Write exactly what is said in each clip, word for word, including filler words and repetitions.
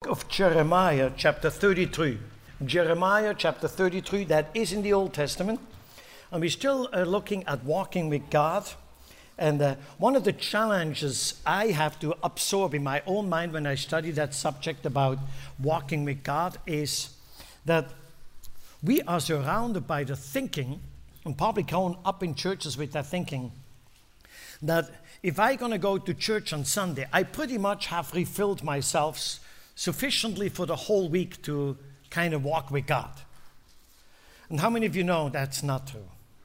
of Jeremiah, chapter thirty-three. Jeremiah, chapter thirty-three, that is in the Old Testament. And we're still uh, looking at walking with God. And uh, one of the challenges I have to absorb in my own mind when I study that subject about walking with God is that we are surrounded by the thinking, and probably grown up in churches with that thinking, that if I'm going to go to church on Sunday, I pretty much have refilled myself sufficiently for the whole week to kind of walk with God. And how many of you know that's not true?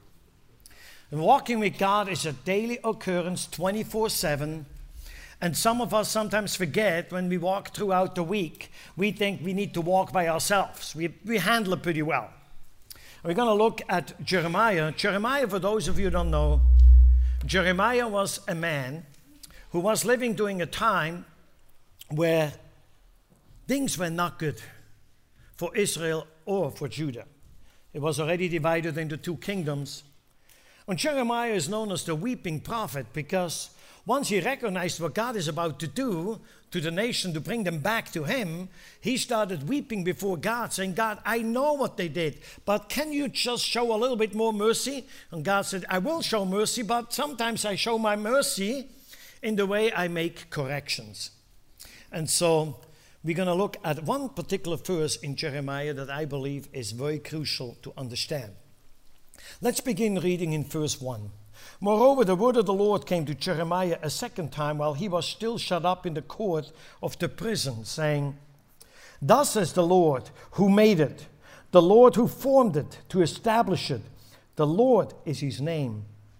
And walking with God is a daily occurrence, twenty-four seven. And some of us sometimes forget when we walk throughout the week, we think we need to walk by ourselves. We, we handle it pretty well. We're going to look at Jeremiah. Jeremiah, for those of you who don't know, Jeremiah was a man who was living during a time where things were not good for Israel or for Judah. It was already divided into two kingdoms. And Jeremiah is known as the weeping prophet because once he recognized what God is about to do to the nation to bring them back to him, he started weeping before God, saying, God, I know what they did, but can you just show a little bit more mercy? And God said, I will show mercy, but sometimes I show my mercy in the way I make corrections. And so we're going to look at one particular verse in Jeremiah that I believe is very crucial to understand. Let's begin reading in verse one. Moreover, the word of the Lord came to Jeremiah a second time while he was still shut up in the court of the prison, saying, Thus says the Lord who made it, the Lord who formed it to establish it. The Lord is his name.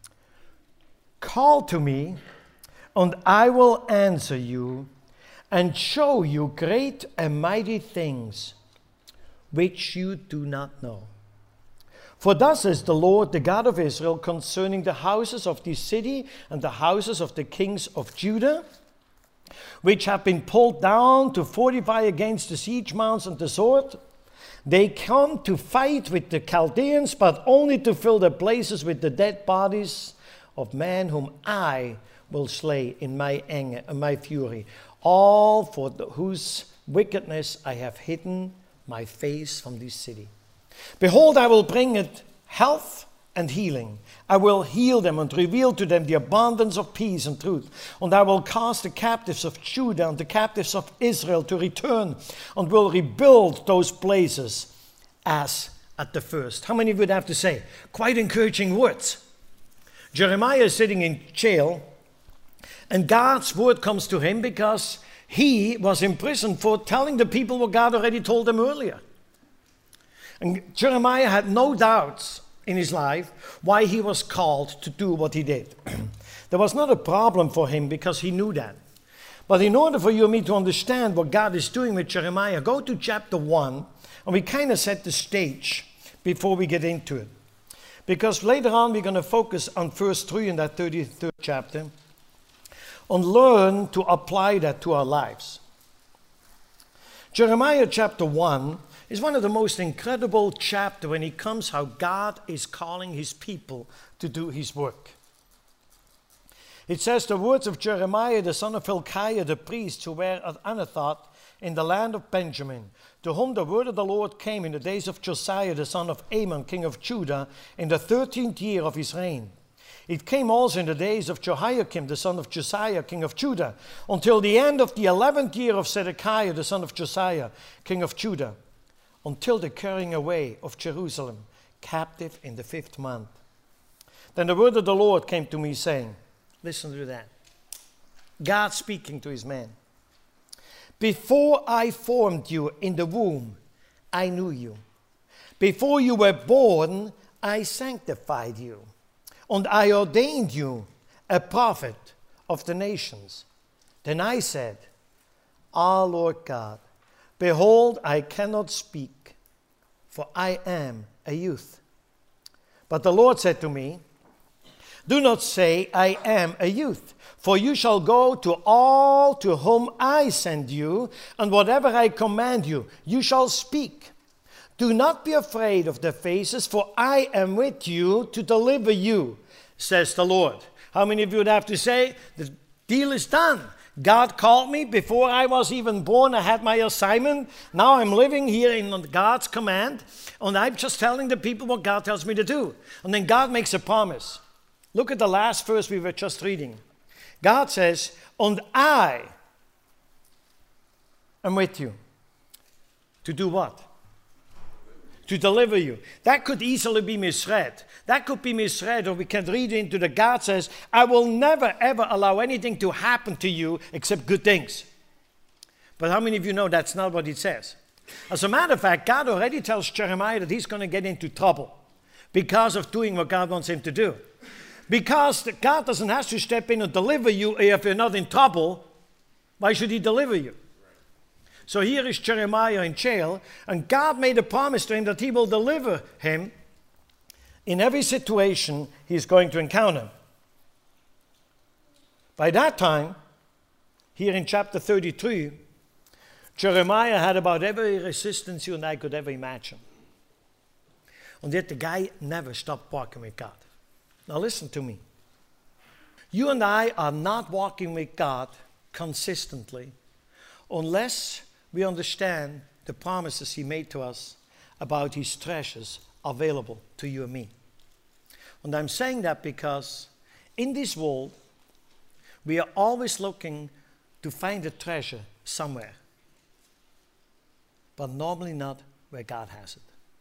Call to me, and I will answer you, and show you great and mighty things which you do not know. For thus says the Lord, the God of Israel, concerning the houses of this city and the houses of the kings of Judah, which have been pulled down to fortify against the siege mounts and the sword. They come to fight with the Chaldeans, but only to fill their places with the dead bodies of men whom I will slay in my anger and my fury. All for the, whose wickedness I have hidden my face from this city. Behold, I will bring it health and healing. I will heal them and reveal to them the abundance of peace and truth. And I will cause the captives of Judah and the captives of Israel to return and will rebuild those places as at the first. How many would have to say? Quite encouraging words. Jeremiah is sitting in jail, and God's word comes to him because he was imprisoned for telling the people what God already told them earlier. And Jeremiah had no doubts in his life why he was called to do what he did. There was not a problem for him because he knew that. But in order for you and me to understand what God is doing with Jeremiah, go to chapter one, and we kind of set the stage before we get into it. Because later on we're going to focus on verse three in that thirty-third chapter and learn to apply that to our lives. Jeremiah chapter one is one of the most incredible chapters when it comes how God is calling his people to do his work. It says, the words of Jeremiah, the son of Hilkiah, the priest, who were at Anathoth in the land of Benjamin, to whom the word of the Lord came in the days of Josiah, the son of Amon, king of Judah, in the thirteenth year of his reign. It came also in the days of Jehoiakim, the son of Josiah, king of Judah, until the end of the eleventh year of Zedekiah, the son of Josiah, king of Judah, until the carrying away of Jerusalem, captive in the fifth month. Then the word of the Lord came to me, saying, listen to that. God speaking to his man. Before I formed you in the womb, I knew you. Before you were born, I sanctified you. And I ordained you a prophet of the nations. Then I said, Ah, Lord God, behold, I cannot speak, for I am a youth. But the Lord said to me, do not say, I am a youth, for you shall go to all to whom I send you, and whatever I command you, you shall speak. Do not be afraid of their faces, for I am with you to deliver you, says the Lord. How many of you would have to say, the deal is done? God called me before I was even born. I had my assignment. Now I'm living here in God's command. And I'm just telling the people what God tells me to do. And then God makes a promise. Look at the last verse we were just reading. God says, and I am with you. To do what? To deliver you. That could easily be misread. That could be misread, or we can read into the God says, I will never ever allow anything to happen to you except good things. But how many of you know that's not what it says? As a matter of fact, God already tells Jeremiah that he's going to get into trouble because of doing what God wants him to do. Because God doesn't have to step in and deliver you if you're not in trouble. Why should he deliver you? So here is Jeremiah in jail, and God made a promise to him that he will deliver him in every situation he's going to encounter. By that time, here in chapter thirty-three, Jeremiah had about every resistance you and I could ever imagine. And yet the guy never stopped walking with God. Now listen to me. You and I are not walking with God consistently unless we understand the promises he made to us about his treasures available to you and me. And I'm saying that because in this world, we are always looking to find a treasure somewhere, but normally not where God has it.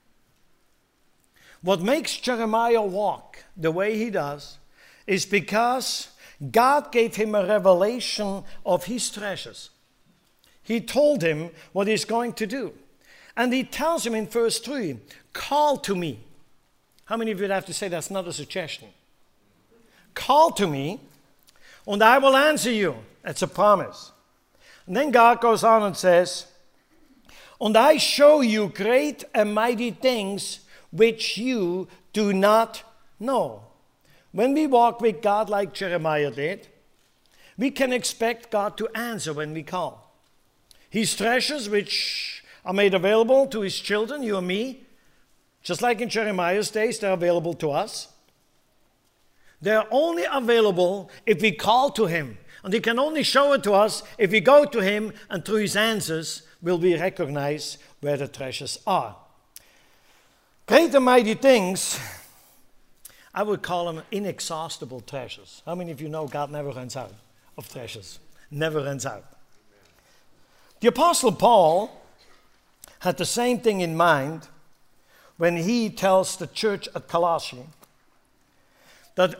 What makes Jeremiah walk the way he does is because God gave him a revelation of his treasures. He told him what he's going to do. And he tells him in verse three, call to me. How many of you would have to say that's not a suggestion? Call to me, and I will answer you. That's a promise. And then God goes on and says, and I show you great and mighty things which you do not know. When we walk with God like Jeremiah did, we can expect God to answer when we call. His treasures, which are made available to his children, you and me, just like in Jeremiah's days, they're available to us. They're only available if we call to him. And he can only show it to us if we go to him, and through his answers will we recognize where the treasures are. Great and mighty things, I would call them inexhaustible treasures. How many of you know God never runs out of treasures? Never runs out. The Apostle Paul had the same thing in mind when he tells the church at Colossae that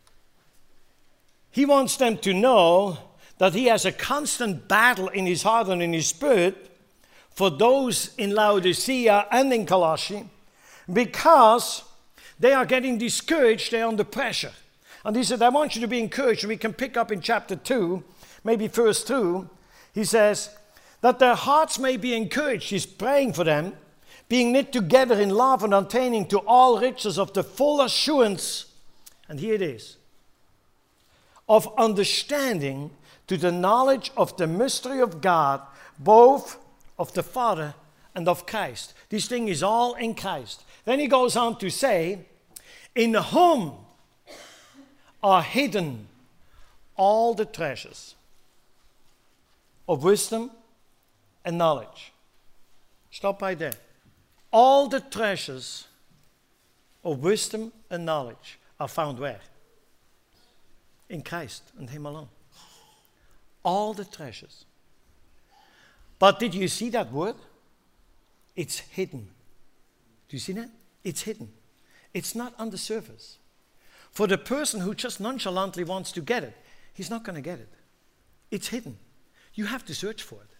he wants them to know that he has a constant battle in his heart and in his spirit for those in Laodicea and in Colossae, because they are getting discouraged, they're under pressure. And he said, I want you to be encouraged. We can pick up in chapter two, maybe verse two. He says, that their hearts may be encouraged. He's praying for them, being knit together in love and attaining to all riches of the full assurance, and here it is, of understanding to the knowledge of the mystery of God, both of the Father and of Christ. This thing is all in Christ. Then he goes on to say, in whom are hidden all the treasures of wisdom and knowledge. Stop right there. All the treasures of wisdom and knowledge are found where? In Christ and him alone. All the treasures. But did you see that word? It's hidden. Do you see that? It's hidden. It's not on the surface. For the person who just nonchalantly wants to get it, he's not going to get it. It's hidden. You have to search for it.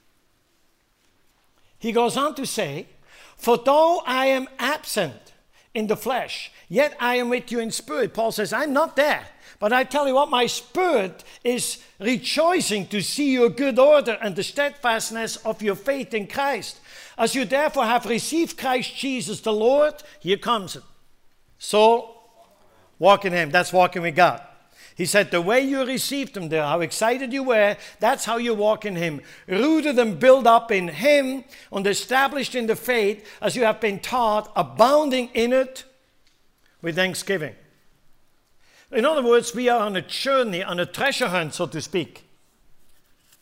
He goes on to say, for though I am absent in the flesh, yet I am with you in spirit. Paul says, I'm not there. But I tell you what, my spirit is rejoicing to see your good order and the steadfastness of your faith in Christ. As you therefore have received Christ Jesus the Lord, here comes it. So, walk in him. That's walking with God. He said, the way you received him there, how excited you were, that's how you walk in him. Rooted and built up in him and established in the faith as you have been taught, abounding in it with thanksgiving. In other words, we are on a journey, on a treasure hunt, so to speak.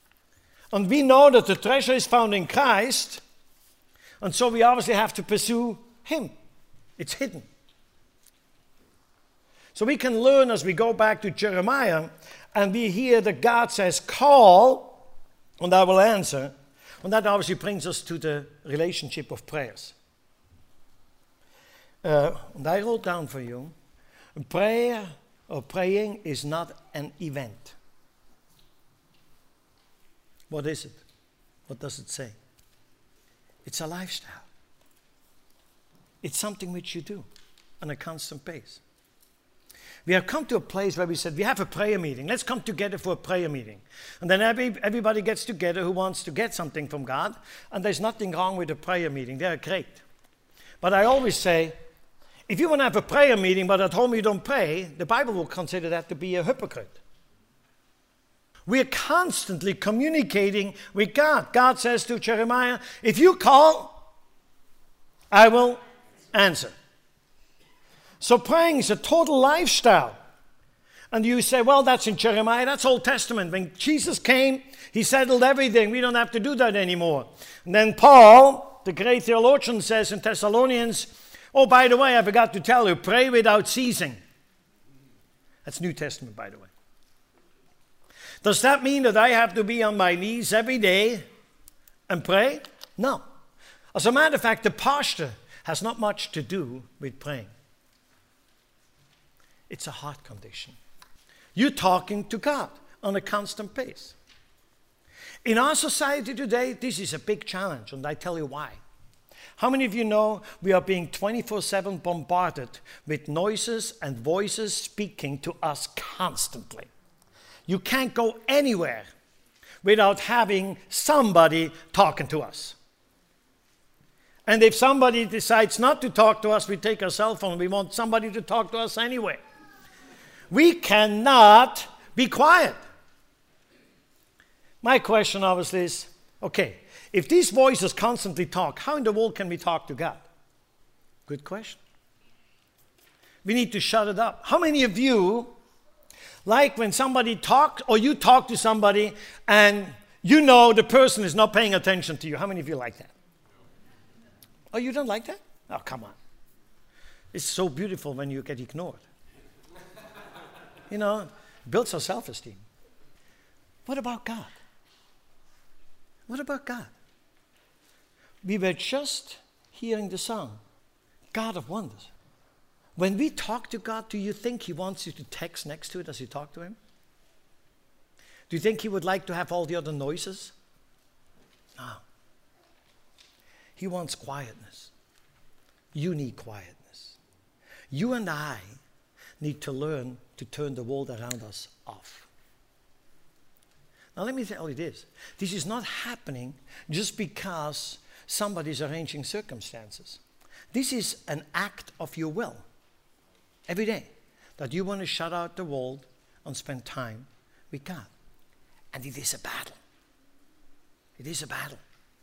And we know that the treasure is found in Christ, and so we obviously have to pursue Him. It's hidden. So we can learn as we go back to Jeremiah, and we hear that God says, call, and I will answer. And that obviously brings us to the relationship of prayers. Uh, and I wrote down for you, prayer or praying is not an event. What is it? What does it say? It's a lifestyle. It's something which you do on a constant basis. We have come to a place where we said, we have a prayer meeting. Let's come together for a prayer meeting. And then every, everybody gets together who wants to get something from God. And there's nothing wrong with a prayer meeting. They're great. But I always say, if you want to have a prayer meeting, but at home you don't pray, the Bible will consider that to be a hypocrite. We're constantly communicating with God. God says to Jeremiah, if you call, I will answer. So praying is a total lifestyle. And you say, well, that's in Jeremiah, that's Old Testament. When Jesus came, He settled everything. We don't have to do that anymore. And then Paul, the great theologian, says in Thessalonians, oh, by the way, I forgot to tell you, pray without ceasing. That's New Testament, by the way. Does that mean that I have to be on my knees every day and pray? No. As a matter of fact, the posture has not much to do with praying. It's a heart condition. You're talking to God on a constant pace. In our society today, this is a big challenge, and I tell you why. How many of you know we are being twenty-four seven bombarded with noises and voices speaking to us constantly? You can't go anywhere without having somebody talking to us. And if somebody decides not to talk to us, we take our cell phone. We want somebody to talk to us anyway. We cannot be quiet. My question obviously is, okay, if these voices constantly talk, how in the world can we talk to God? Good question. We need to shut it up. How many of you, like when somebody talks, or you talk to somebody and you know the person is not paying attention to you? How many of you like that? Oh, you don't like that? Oh, come on. It's so beautiful when you get ignored. You know, it builds our self-esteem. What about God? What about God? We were just hearing the song, God of Wonders. When we talk to God, do you think He wants you to text next to it as you talk to Him? Do you think He would like to have all the other noises? No. He wants quietness. You need quietness. You and I need to learn to turn the world around us off. Now let me tell you this. This is not happening just because somebody's arranging circumstances. This is an act of your will. Every day. That you want to shut out the world and spend time with God. And it is a battle. It is a battle.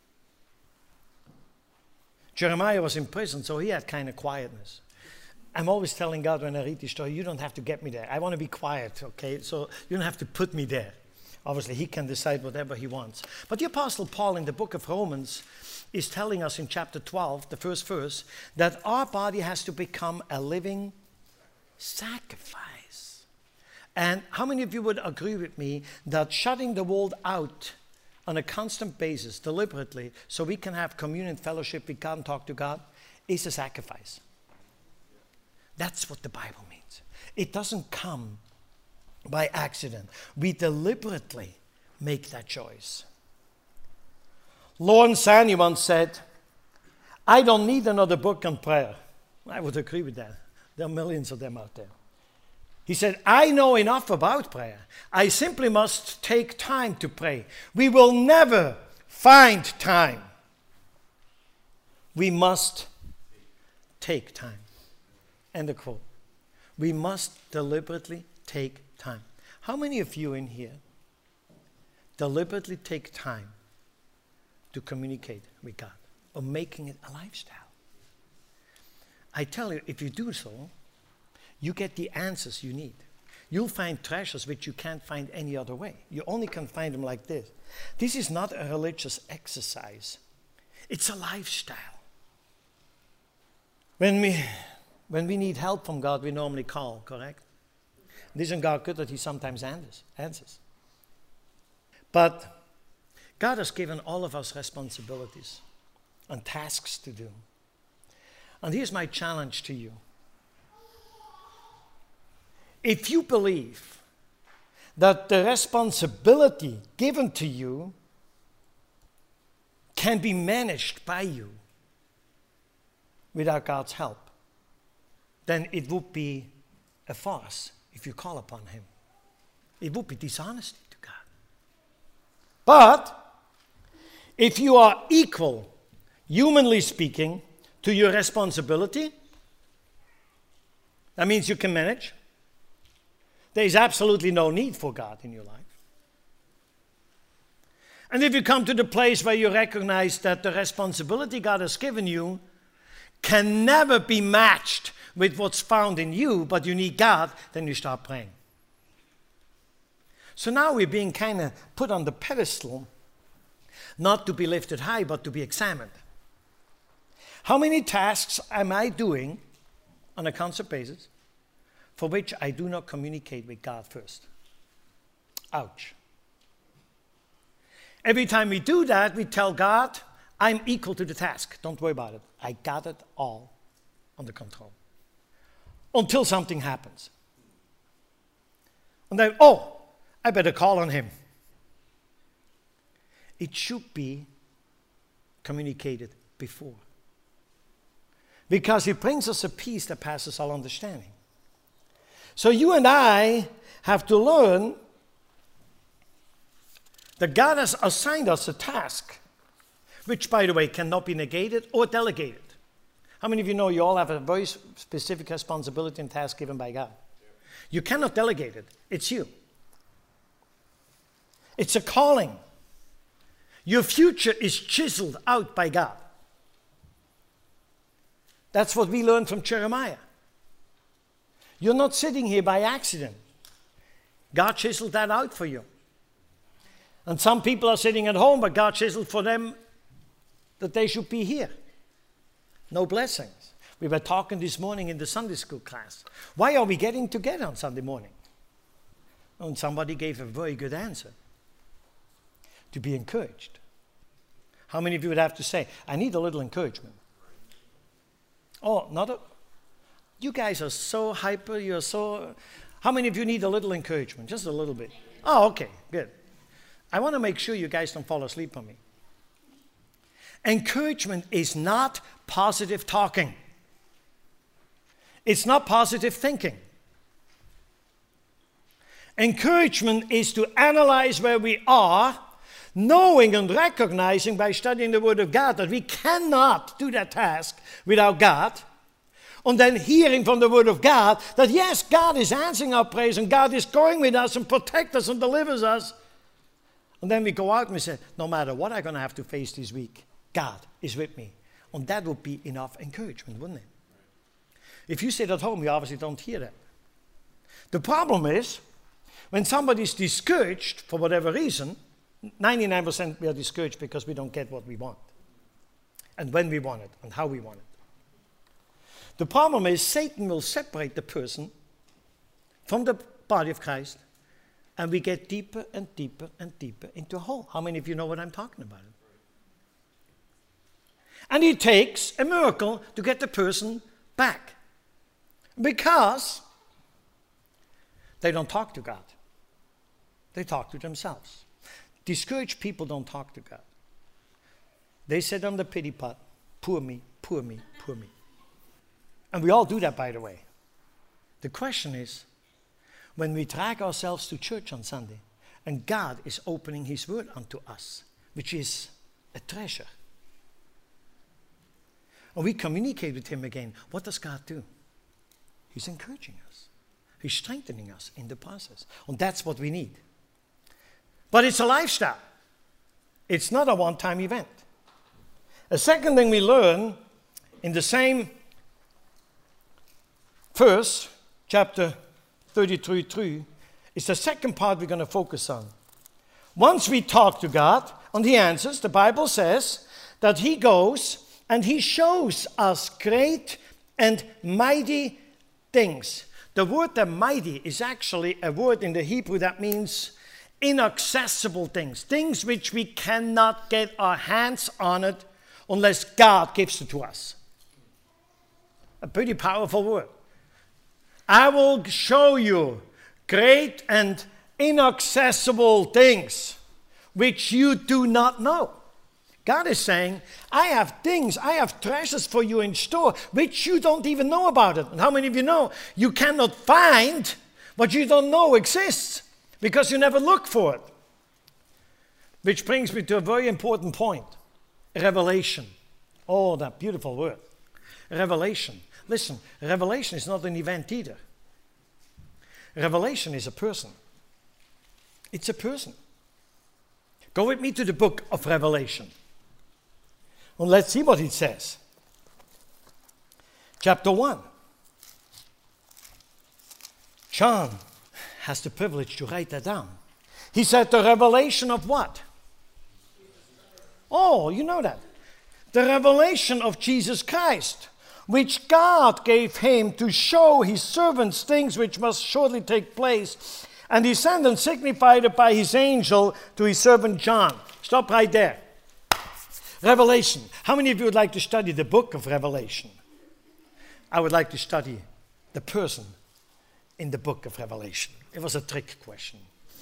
Jeremiah was in prison, so he had kind of quietness. I'm always telling God when I read this story, you don't have to get me there. I want to be quiet, okay? So you don't have to put me there. Obviously, he can decide whatever he wants. But the Apostle Paul in the book of Romans is telling us in chapter twelve, the first verse, that our body has to become a living sacrifice. And how many of you would agree with me that shutting the world out on a constant basis, deliberately, so we can have communion, fellowship with God and talk to God, is a sacrifice? That's what the Bible means. It doesn't come by accident. We deliberately make that choice. Lawrence Sanny once said, I don't need another book on prayer. I would agree with that. There are millions of them out there. He said, I know enough about prayer. I simply must take time to pray. We will never find time. We must take time. End of quote. We must deliberately take time. How many of you in here deliberately take time to communicate with God or making it a lifestyle? I tell you, if you do so, you get the answers you need. you'll find treasures which you can't find any other way. You only can find them like this. This is not a religious exercise. It's a lifestyle. When we, when we need help from God, we normally call, correct? And isn't God good that he sometimes answers? But God has given all of us responsibilities and tasks to do. And here's my challenge to you. If you believe that the responsibility given to you can be managed by you without God's help, then it would be a farce if you call upon him. It would be dishonesty to God. But if you are equal, humanly speaking, to your responsibility, that means you can manage. There is absolutely no need for God in your life. And if you come to the place where you recognize that the responsibility God has given you can never be matched with what's found in you, but you need God, then you start praying. So now we're being kind of put on the pedestal, not to be lifted high, but to be examined. How many tasks am I doing on a constant basis for which I do not communicate with God first? Ouch. Every time we do that, we tell God, I'm equal to the task. Don't worry about it. I got it all under control. Until something happens. And then, oh, I better call on him. It should be communicated before. Because it brings us a peace that passes all understanding. So you and I have to learn that God has assigned us a task, which, by the way, cannot be negated or delegated. How many of you know you all have a very specific responsibility and task given by God? You cannot delegate it. It's you. It's a calling. Your future is chiseled out by God. That's what we learned from Jeremiah. You're not sitting here by accident. God chiseled that out for you. And some people are sitting at home, but God chiseled for them that they should be here. No blessings. We were talking this morning in the Sunday school class. Why are we getting together on Sunday morning? And somebody gave a very good answer. To be encouraged. How many of you would have to say, I need a little encouragement? Oh, not a... You guys are so hyper, you're so... How many of you need a little encouragement? Just a little bit. Oh, okay, good. I want to make sure you guys don't fall asleep on me. Encouragement is not positive talking. It's not positive thinking. Encouragement is to analyze where we are, knowing and recognizing by studying the Word of God that we cannot do that task without God, and then hearing from the Word of God that yes, God is answering our prayers and God is going with us and protects us and delivers us. And then we go out and we say, no matter what I'm going to have to face this week, God is with me. And that would be enough encouragement, wouldn't it? If you sit at home, you obviously don't hear that. The problem is, when somebody's discouraged for whatever reason, ninety-nine percent we are discouraged because we don't get what we want. And when we want it, and how we want it. The problem is Satan will separate the person from the body of Christ, and we get deeper and deeper and deeper into a hole. How many of you know what I'm talking about? And it takes a miracle to get the person back. Because they don't talk to God. They talk to themselves. Discouraged people don't talk to God. They sit on the pity pot. Poor me, poor me, poor me. And we all do that, by the way. The question is, when we drag ourselves to church on Sunday, and God is opening His Word unto us, which is a treasure, and we communicate with Him again, what does God do? He's encouraging us. He's strengthening us in the process. And that's what we need. But it's a lifestyle. It's not a one-time event. A second thing we learn in the same verse, chapter thirty-three, three, It's the second part we're going to focus on. Once we talk to God and He answers, the Bible says that He goes and He shows us great and mighty things. The word the mighty is actually a word in the Hebrew that means inaccessible things. Things which we cannot get our hands on it unless God gives it to us. A pretty powerful word. I will show you great and inaccessible things which you do not know. God is saying, I have things, I have treasures for you in store which you don't even know about it. And how many of you know you cannot find what you don't know exists because you never look for it? Which brings me to a very important point. Revelation. Oh, that beautiful word. Revelation. Listen, revelation is not an event either. Revelation is a person. It's a person. Go with me to the book of Revelation. And let's see what it says. Chapter one. John has the privilege to write that down. He said the revelation of what? Oh, you know that. The revelation of Jesus Christ, which God gave him to show his servants things which must shortly take place. And he sent and signified it by his angel to his servant John. Stop right there. Revelation. How many of you would like to study the book of Revelation? I would like to study the person in the book of Revelation. It was a trick question.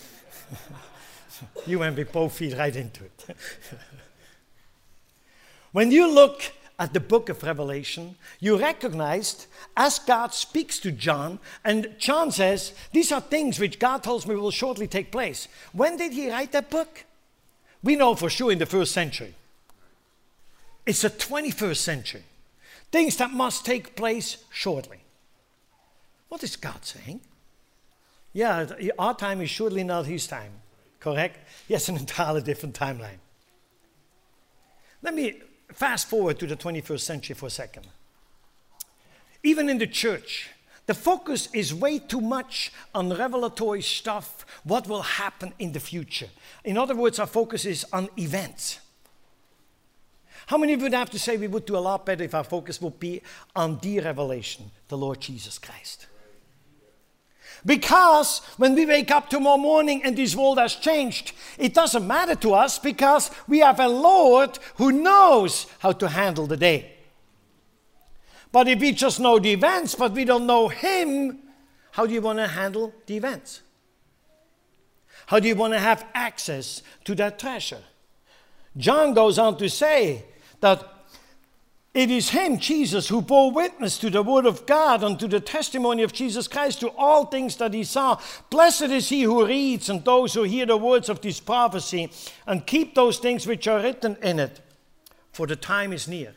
You and me both feet right into it. When you look at the book of Revelation, you recognized as God speaks to John, and John says, these are things which God tells me will shortly take place. When did he write that book? We know for sure in the first century. It's the twenty-first century. Things that must take place shortly. What is God saying? Yeah, our time is surely not his time. Correct? Yes, an entirely different timeline. Let me fast forward to the twenty-first century for a second. Even in the church, the focus is way too much on revelatory stuff, what will happen in the future. In other words, our focus is on events. How many of you would have to say we would do a lot better if our focus would be on the revelation, the Lord Jesus Christ? Because when we wake up tomorrow morning and this world has changed, it doesn't matter to us because we have a Lord who knows how to handle the day. But if we just know the events, but we don't know Him, how do you want to handle the events? How do you want to have access to that treasure? John goes on to say that it is Him, Jesus, who bore witness to the word of God and to the testimony of Jesus Christ, to all things that He saw. Blessed is he who reads and those who hear the words of this prophecy and keep those things which are written in it, for the time is near.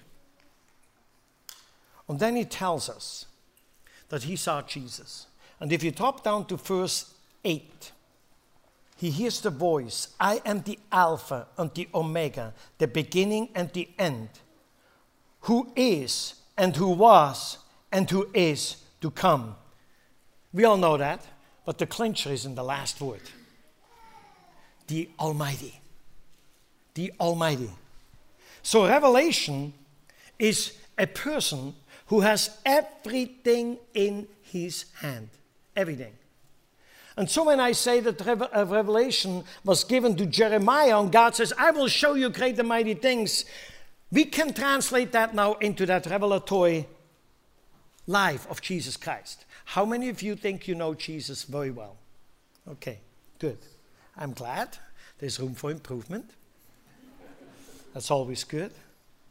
And then he tells us that he saw Jesus. And if you drop down to verse eight, he hears the voice, I am the Alpha and the Omega, the beginning and the end, who is and who was and who is to come. We all know that, but the clincher is in the last word. The Almighty. The Almighty. So Revelation is a person who has everything in his hand. Everything. And so when I say that a revelation was given to Jeremiah and God says, I will show you great and mighty things, we can translate that now into that revelatory life of Jesus Christ. How many of you think you know Jesus very well? Okay, good. I'm glad. There's room for improvement. That's always good.